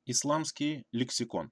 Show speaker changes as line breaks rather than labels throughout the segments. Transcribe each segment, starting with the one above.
Исламский лексикон.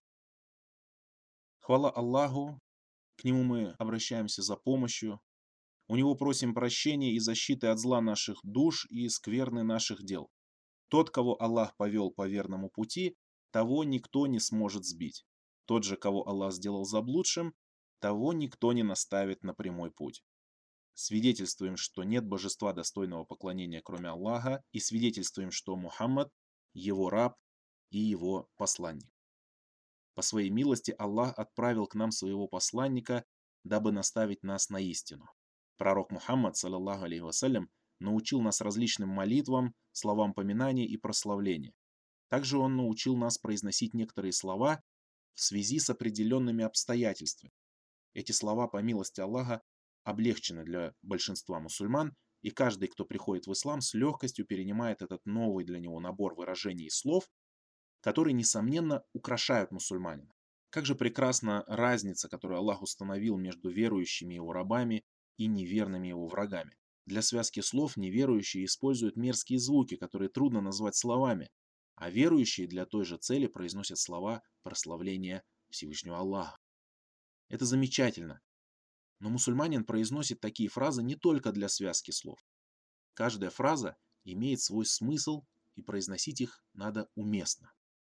Хвала Аллаху, к Нему мы обращаемся за помощью, у Него просим прощения и защиты от зла наших душ и скверны наших дел. Тот, кого Аллах повел по верному пути, того никто не сможет сбить. Тот же, кого Аллах сделал заблудшим, того никто не наставит на прямой путь. Свидетельствуем, что нет божества достойного поклонения, кроме Аллаха, и свидетельствуем, что Мухаммад– его раб и его посланник. По своей милости Аллах отправил к нам своего посланника, дабы наставить нас на истину. Пророк Мухаммад, саллаллаху алейхи вассалям, научил нас различным молитвам, словам поминания и прославления. Также он научил нас произносить некоторые слова в связи с определенными обстоятельствами. Эти слова, по милости Аллаха, облегчены для большинства мусульман, и каждый, кто приходит в ислам, с легкостью перенимает этот новый для него набор выражений и слов, которые, несомненно, украшают мусульманина. Как же прекрасна разница, которую Аллах установил между верующими его рабами и неверными его врагами. Для связки слов неверующие используют мерзкие звуки, которые трудно назвать словами, а верующие для той же цели произносят слова прославления Всевышнего Аллаха. Это замечательно. Но мусульманин произносит такие фразы не только для связки слов. Каждая фраза имеет свой смысл, и произносить их надо уместно.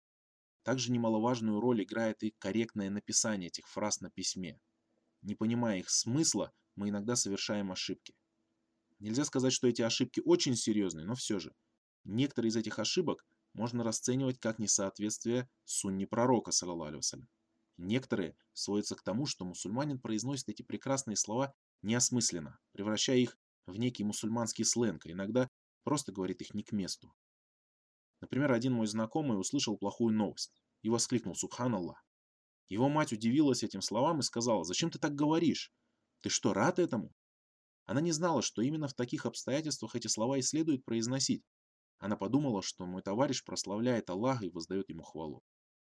Также немаловажную роль играет и корректное написание этих фраз на письме. Не понимая их смысла, мы иногда совершаем ошибки. Нельзя сказать, что эти ошибки очень серьезные, но все же. Некоторые из этих ошибок можно расценивать как несоответствие сунне пророка, саллаллаху алейхи вассалям. Некоторые сводятся к тому, что мусульманин произносит эти прекрасные слова неосмысленно, превращая их в некий мусульманский сленг, а иногда просто говорит их не к месту. Например, один мой знакомый услышал плохую новость и воскликнул «Субханаллах». Его мать удивилась этим словам и сказала: «Зачем ты так говоришь? Ты что, рад этому?» Она не знала, что именно в таких обстоятельствах эти слова и следует произносить. Она подумала, что мой товарищ прославляет Аллаха и воздает ему хвалу.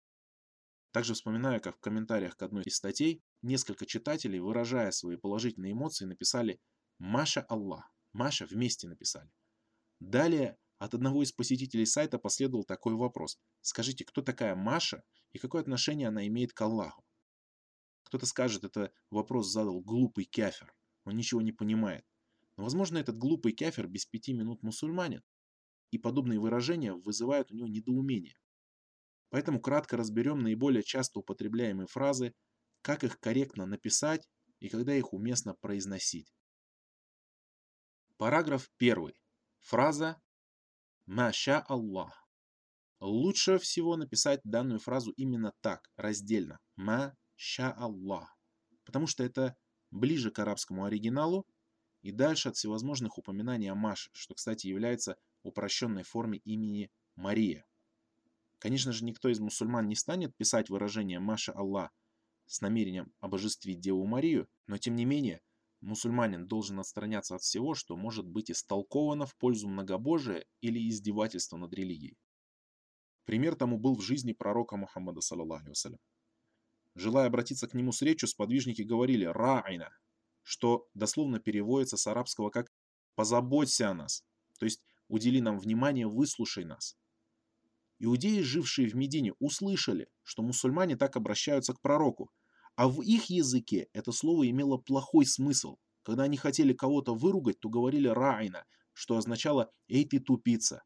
Также вспоминаю, как в комментариях к одной из статей несколько читателей, выражая свои положительные эмоции, написали «Маша Аллах». «Маша» вместе написали. Далее от одного из посетителей сайта последовал такой вопрос. Скажите, кто такая Маша и какое отношение она имеет к Аллаху? Кто-то скажет, это вопрос задал глупый кяфер, он ничего не понимает. Но, возможно, этот глупый кяфер без 5 минут мусульманин, и подобные выражения вызывают у него недоумение. Поэтому кратко разберем наиболее часто употребляемые фразы, как их корректно написать и когда их уместно произносить. Параграф 1. Фраза «Маша Аллах». Лучше всего написать данную фразу именно так, раздельно. «Маша Аллах». Потому что это ближе к арабскому оригиналу и дальше от всевозможных упоминаний о Маше, что, кстати, является упрощенной формой имени Мария. Конечно же, никто из мусульман не станет писать выражение «Маша Аллах» с намерением обожествить Деву Марию, но тем не менее мусульманин должен отстраняться от всего, что может быть истолковано в пользу многобожия или издевательства над религией. Пример тому был в жизни пророка Мухаммада, саллаллаху алейхи вассалям. Желая обратиться к нему с речью, сподвижники говорили «Ра'айна», что дословно переводится с арабского как «позаботься о нас», то есть «удели нам внимание, выслушай нас». Иудеи, жившие в Медине, услышали, что мусульмане так обращаются к пророку, а в их языке это слово имело плохой смысл. Когда они хотели кого-то выругать, то говорили «ра'айна», что означало «эй ты тупица».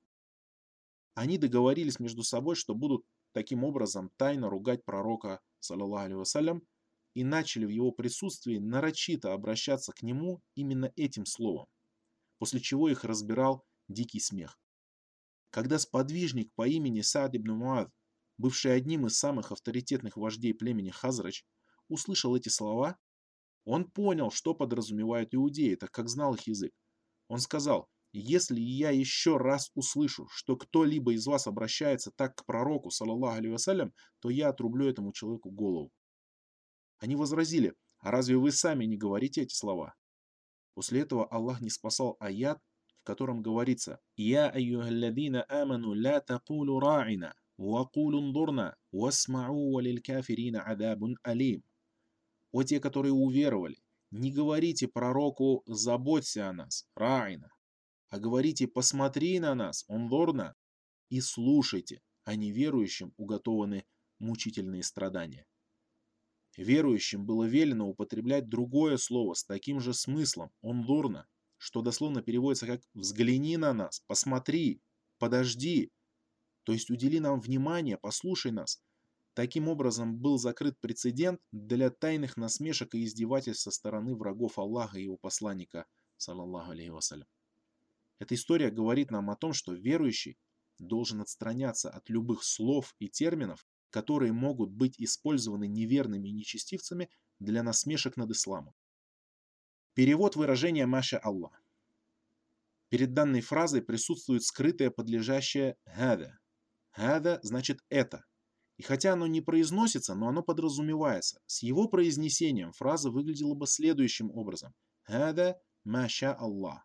Они договорились между собой, что будут таким образом тайно ругать пророка, саллаллаху алейхи вассалям, и начали в его присутствии нарочито обращаться к нему именно этим словом, после чего их разбирал дикий смех. Когда сподвижник по имени Саад ибн Муад, бывший одним из самых авторитетных вождей племени Хазрач, услышал эти слова, он понял, что подразумевают иудеи, так как знал их язык. Он сказал: «Если я еще раз услышу, что кто-либо из вас обращается так к пророку, саллаллаху алейхи вассалям, то я отрублю этому человеку голову». Они возразили: «А разве вы сами не говорите эти слова?» После этого Аллах не спасал аят, в котором говорится: «Я айюхалладина аману ля такулу ра'ина, ва кулу ндурна, васма'у валиль кафирина адабун алим». О те, которые уверовали, не говорите пророку «заботься о нас», ра'ина, а говорите «посмотри на нас», ундурна, и слушайте, а неверующим уготованы мучительные страдания. Верующим было велено употреблять другое слово с таким же смыслом, «унзурна», что дословно переводится как «взгляни на нас», «посмотри», «подожди», то есть удели нам внимание, послушай нас. Таким образом был закрыт прецедент для тайных насмешек и издевательств со стороны врагов Аллаха и его посланника, саллаллаху алейхи вассалям. Эта история говорит нам о том, что верующий должен отстраняться от любых слов и терминов, которые могут быть использованы неверными нечестивцами для насмешек над исламом. Перевод выражения «Маша Аллах». Перед данной фразой присутствует скрытое подлежащее «хада». «Хада» значит «это». И хотя оно не произносится, но оно подразумевается. С его произнесением фраза выглядела бы следующим образом. «Хада маша Аллах».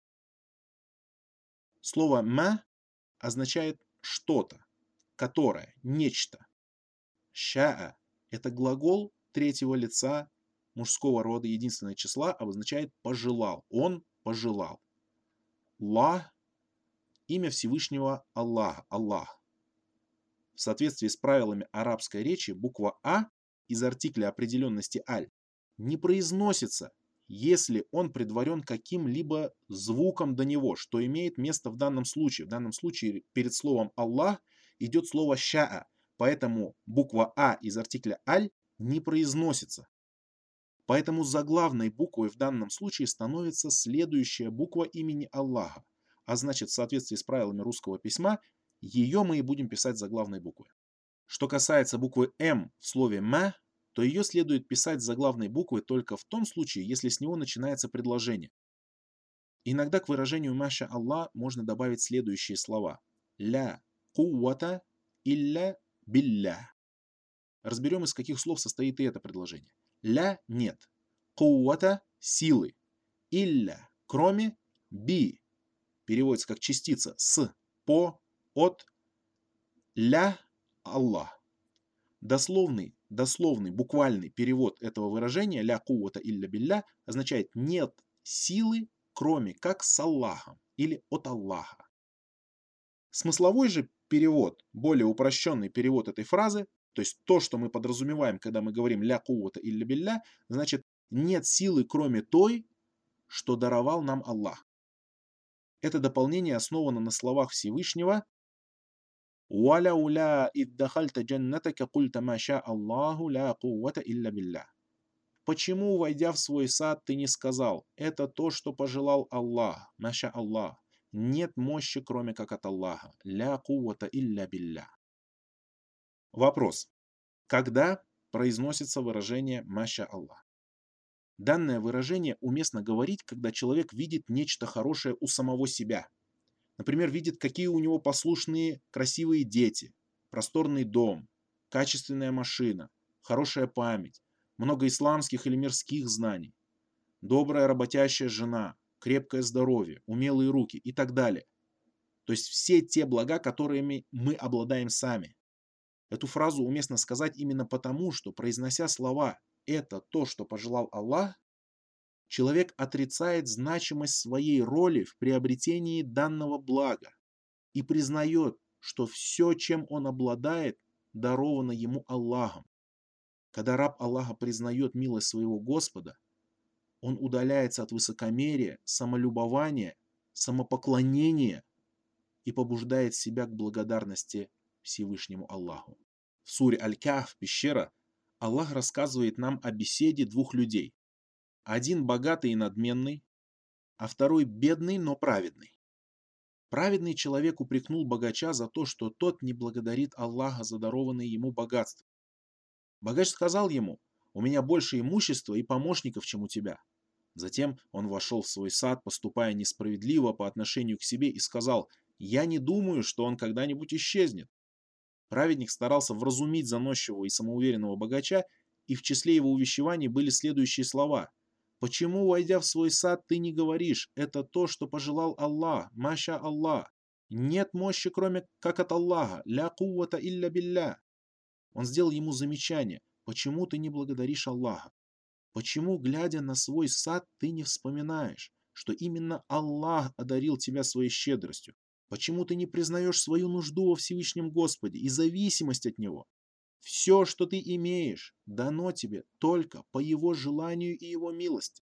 Слово «ма» означает «что-то», «которое», «нечто». «Ша'a» – это глагол третьего лица мужского рода единственного числа, обозначает «пожелал». Он пожелал. «Ла» – имя Всевышнего Аллаха, Аллах. В соответствии с правилами арабской речи буква «а» из артикля определенности «аль» не произносится, если он предварен каким-либо звуком до него, что имеет место в данном случае. В данном случае перед словом «Аллах» идет слово «ша'a», поэтому буква «а» из артикля «аль» не произносится. Поэтому заглавной буквой в данном случае становится следующая буква имени Аллаха, а значит, в соответствии с правилами русского письма, ее мы и будем писать заглавной буквой. Что касается буквы «М» в слове «ма», то ее следует писать заглавной буквой только в том случае, если с него начинается предложение. Иногда к выражению «Маша Аллах» можно добавить следующие слова. «Ля куввата илля билля». Разберем, из каких слов состоит и это предложение. «Ля» – нет. «Куввата» – силы. «Илля» – кроме. «Би» переводится как частица «с», «по», «от». «Ля» – Аллах. Дословный, буквальный перевод этого выражения «ля куввата илля билля» означает «нет силы, кроме как с Аллахом» или «от Аллаха». Смысловой же перевод, более упрощенный перевод этой фразы, то есть то, что мы подразумеваем, когда мы говорим «ля куввата илля билля», значит «нет силы, кроме той, что даровал нам Аллах». Это дополнение основано на словах Всевышнего «Валяуля иддахальта джаннатака культа маша Аллаху ля куввата илля билля». Почему, войдя в свой сад, ты не сказал «это то, что пожелал Аллах, маша Аллах». Нет мощи, кроме как от Аллаха. Ля куввата илля билля. Вопрос. Когда произносится выражение «маша Аллах»? Данное выражение уместно говорить, когда человек видит нечто хорошее у самого себя. Например, видит, какие у него послушные, красивые дети, просторный дом, качественная машина, хорошая память, много исламских или мирских знаний, добрая работящая жена, крепкое здоровье, умелые руки и так далее. То есть все те блага, которыми мы обладаем сами. Эту фразу уместно сказать именно потому, что, произнося слова «это то, что пожелал Аллах», человек отрицает значимость своей роли в приобретении данного блага и признает, что все, чем он обладает, даровано ему Аллахом. Когда раб Аллаха признает милость своего Господа, он удаляется от высокомерия, самолюбования, самопоклонения и побуждает себя к благодарности Всевышнему Аллаху. В суре Аль-Кахф, пещера, Аллах рассказывает нам о беседе двух людей. Один богатый и надменный, а второй бедный, но праведный. Праведный человек упрекнул богача за то, что тот не благодарит Аллаха за дарованное ему богатство. Богач сказал ему: «У меня больше имущества и помощников, чем у тебя». Затем он вошел в свой сад, поступая несправедливо по отношению к себе, и сказал: «Я не думаю, что он когда-нибудь исчезнет». Праведник старался вразумить заносчивого и самоуверенного богача, и в числе его увещеваний были следующие слова: «Почему, войдя в свой сад, ты не говоришь: это то, что пожелал Аллах, маша Аллах? Нет мощи, кроме как от Аллаха, ля куввата илля билля». Он сделал ему замечание: «Почему ты не благодаришь Аллаха? Почему, глядя на свой сад, ты не вспоминаешь, что именно Аллах одарил тебя своей щедростью? Почему ты не признаешь свою нужду во Всевышнем Господе и зависимость от Него? Все, что ты имеешь, дано тебе только по Его желанию и Его милости.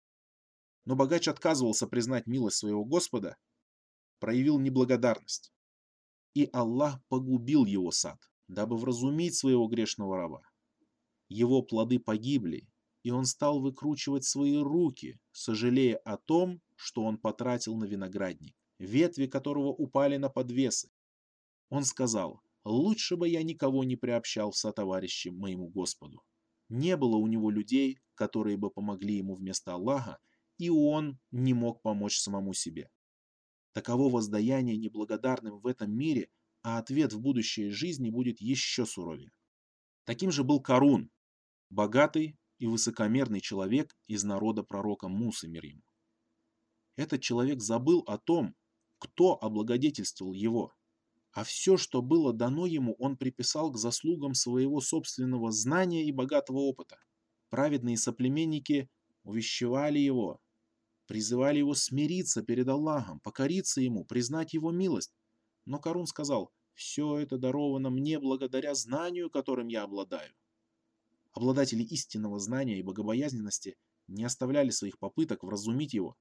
Но богач отказывался признать милость своего Господа, проявил неблагодарность. И Аллах погубил его сад, дабы вразумить своего грешного раба. Его плоды погибли, и он стал выкручивать свои руки, сожалея о том, что он потратил на виноградник, ветви которого упали на подвесы. Он сказал: «Лучше бы я никого не приобщал в сотоварищи моему Господу». Не было у него людей, которые бы помогли ему вместо Аллаха, и он не мог помочь самому себе. Таково воздаяние неблагодарным в этом мире, а ответ в будущей жизни будет еще суровее. Таким же был Карун, богатый и высокомерный человек из народа пророка Мусы, мир ему. Этот человек забыл о том, кто облагодетельствовал его, а все, что было дано ему, он приписал к заслугам своего собственного знания и богатого опыта. Праведные соплеменники увещевали его, призывали его смириться перед Аллахом, покориться ему, признать его милость. Но Карун сказал: «Все это даровано мне благодаря знанию, которым я обладаю». Обладатели истинного знания и богобоязненности не оставляли своих попыток вразумить его.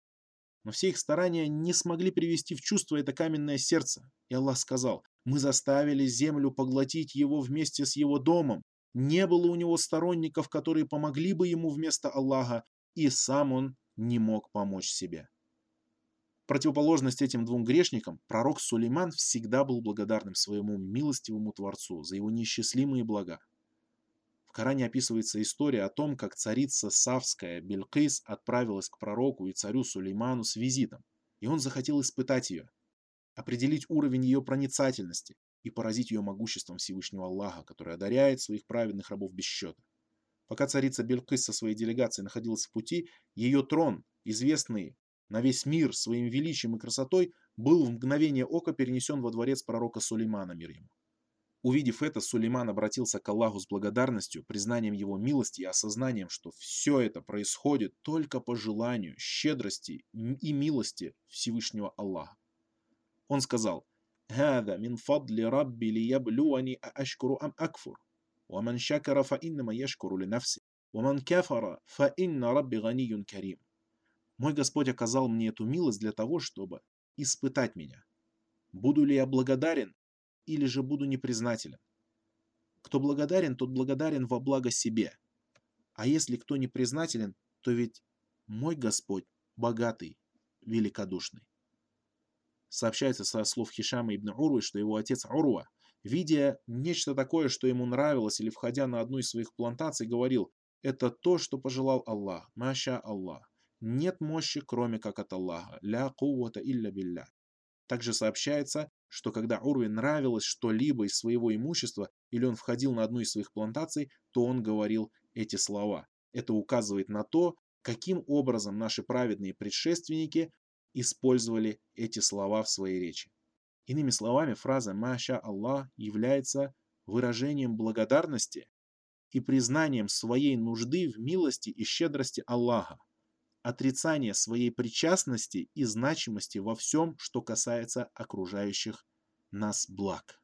Но все их старания не смогли привести в чувство это каменное сердце. И Аллах сказал: «Мы заставили землю поглотить его вместе с его домом. Не было у него сторонников, которые помогли бы ему вместо Аллаха, и сам он не мог помочь себе». В противоположность этим двум грешникам, пророк Сулейман всегда был благодарным своему милостивому Творцу за его неисчислимые блага. В Коране описывается история о том, как царица Савская Билькис отправилась к пророку и царю Сулейману с визитом, и он захотел испытать ее, определить уровень ее проницательности и поразить ее могуществом Всевышнего Аллаха, который одаряет своих праведных рабов без счета. Пока царица Билькис со своей делегацией находилась в пути, ее трон, известный на весь мир своим величием и красотой, был в мгновение ока перенесен во дворец пророка Сулеймана, мир ему. Увидев это, Сулейман обратился к Аллаху с благодарностью, признанием его милости и осознанием, что все это происходит только по желанию, щедрости и милости Всевышнего Аллаха. Он сказал: «Хада мин фадли рабби лияблюани аашкуру ам акфур, ваман шакара фа иннама яшкуру ли нафси, ваман кафара фа инна рабби ганиюн карим». Мой Господь оказал мне эту милость для того, чтобы испытать меня. Буду ли я благодарен или же буду непризнателен? Кто благодарен, тот благодарен во благо себе. А если кто не признателен, то ведь мой Господь богатый, великодушный. Сообщается со слов Хишама ибн Урвы, что его отец Урва, видя нечто такое, что ему нравилось, или входя на одну из своих плантаций, говорил: «Это то, что пожелал Аллах, маша Аллах. Нет мощи, кроме как от Аллаха. Ля куввата илля билля». Также сообщается, что когда Урве нравилось что-либо из своего имущества или он входил на одну из своих плантаций, то он говорил эти слова. Это указывает на то, каким образом наши праведные предшественники использовали эти слова в своей речи. Иными словами, фраза «Маша Аллах» является выражением благодарности и признанием своей нужды в милости и щедрости Аллаха, отрицание своей причастности и значимости во всем, что касается окружающих нас благ.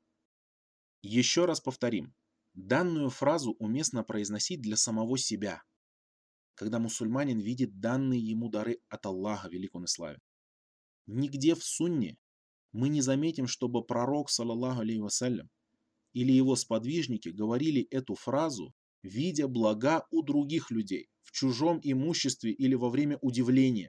Еще раз повторим, данную фразу уместно произносить для самого себя, когда мусульманин видит данные ему дары от Аллаха, велик он и славен. Нигде в сунне мы не заметим, чтобы пророк, саллаллаху алейхи вассалям, или его сподвижники говорили эту фразу, видя блага у других людей, в чужом имуществе или во время удивления.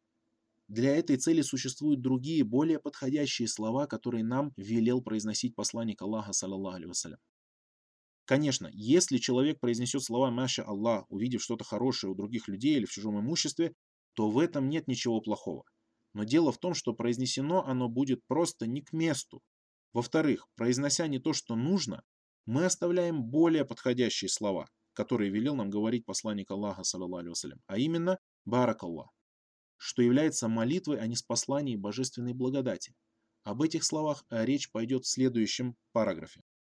Для этой цели существуют другие, более подходящие слова, которые нам велел произносить посланник Аллаха, саллаллаху алейхи вассалям. Конечно, если человек произнесет слова «Маша Аллах», увидев что-то хорошее у других людей или в чужом имуществе, то в этом нет ничего плохого. Но дело в том, что произнесено оно будет просто не к месту. Во-вторых, произнося не то, что нужно, мы оставляем более подходящие слова, которые велел нам говорить посланник Аллаха, саллаллаху алейхи вассалям, а именно «Барак Аллах», что является молитвой о ниспослании божественной благодати. Об этих словах речь пойдет в следующем параграфе.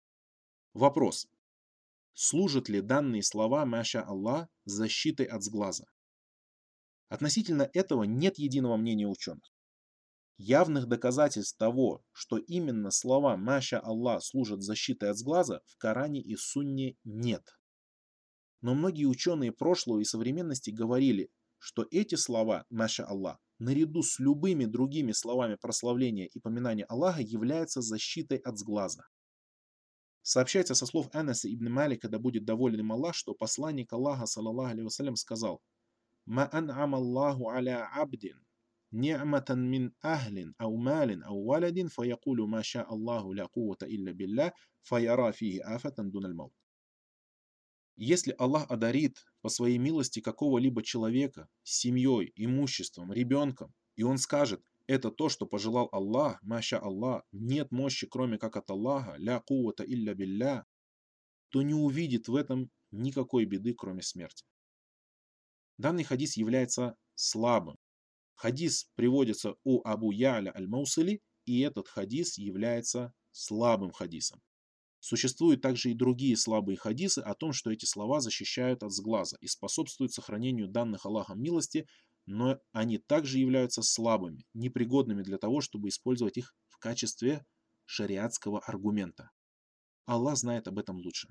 Вопрос. Служат ли данные слова «Маша Аллах» защитой от сглаза? Относительно этого нет единого мнения ученых. Явных доказательств того, что именно слова «Маша Аллах» служат защитой от сглаза, в Коране и Сунне нет. Но многие ученые прошлого и современности говорили, что эти слова «Маша Аллах» наряду с любыми другими словами прославления и поминания Аллаха являются защитой от сглаза. Сообщается со слов Анаса ибн Малика, да будет доволен им Аллах, что посланник Аллаха, саллаллаху алейхи вассалям, сказал: «Ма ан'ам Аллаху аля абдин ни'матан мин ахлин ау малин ау валадин фаякулу ма ша Аллаху ля куввата илля билля фаяра фихи афатан дунал маут». Если Аллах одарит по своей милости какого-либо человека семьей, имуществом, ребенком, и он скажет: это то, что пожелал Аллах, маша Аллах, нет мощи, кроме как от Аллаха, ля куввата илля билля, то не увидит в этом никакой беды, кроме смерти. Данный хадис является слабым. Хадис приводится у Абу Я'ля аль-Маусили, и этот хадис является слабым хадисом. Существуют также и другие слабые хадисы о том, что эти слова защищают от сглаза и способствуют сохранению данных Аллахом милости, но они также являются слабыми, непригодными для того, чтобы использовать их в качестве шариатского аргумента. Аллах знает об этом лучше.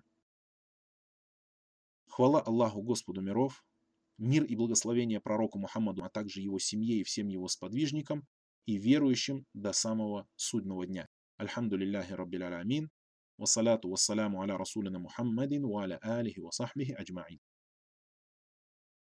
Хвала Аллаху, Господу миров, мир и благословение пророку Мухаммаду, а также его семье и всем его сподвижникам и верующим до самого судного дня. Альхамду лилляхи раббил аламин. Вассаляту вассаляму аля расулина Мухаммадин ва аля алихи ва сахбихи аджмаин.